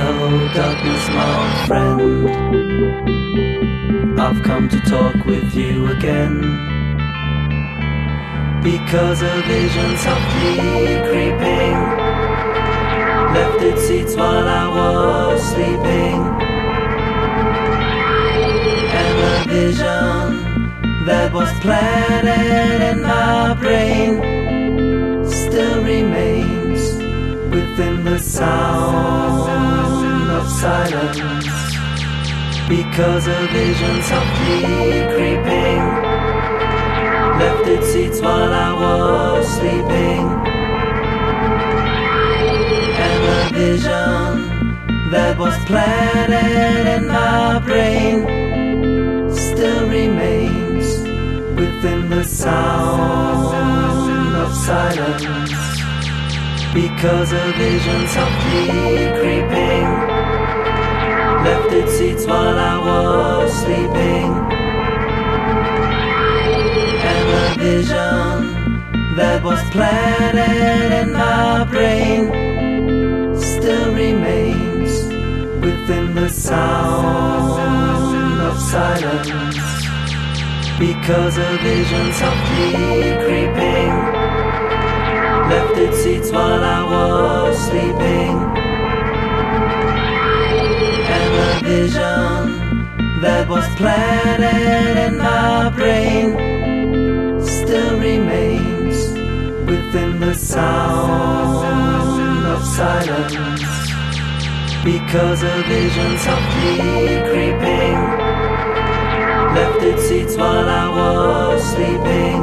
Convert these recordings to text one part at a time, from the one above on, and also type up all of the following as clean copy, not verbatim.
Hello, darkness, my old friend. I've come to talk with you again, because a vision softly creeping left its seats while I was sleeping. And a vision that was planted in my brain still remains within the sound of silence, because a vision softly creeping left its seats while I was sleeping. And a vision that was planted in my brain still remains within the sound of silence, because a vision softly creeping left its seats while I was sleeping. And a vision that was planted in my brain still remains within the sound of silence, because a vision softly creeping left its seats while I was sleeping. And a vision that was planted in my brain still remains within the sound of silence, because a vision softly creeping left its seats while I was sleeping.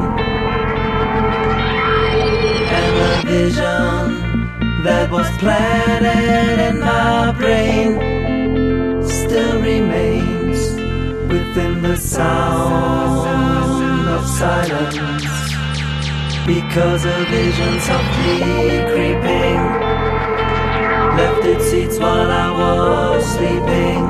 And a vision that was planted in my brain still remains within the sound of silence, because a vision softly creeping left its seats while I was sleeping.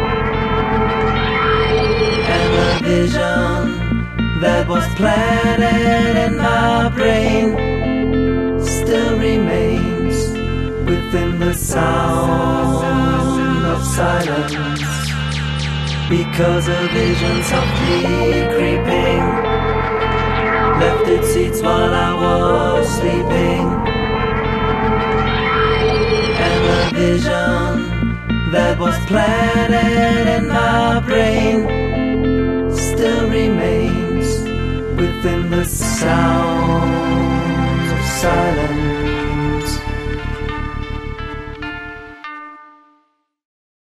And a vision that was planted in my brain still remains within the sound of silence, because a vision softly creeping left its seats while I was sleeping. And a vision that was planted in my brain still remains within the sound of silence,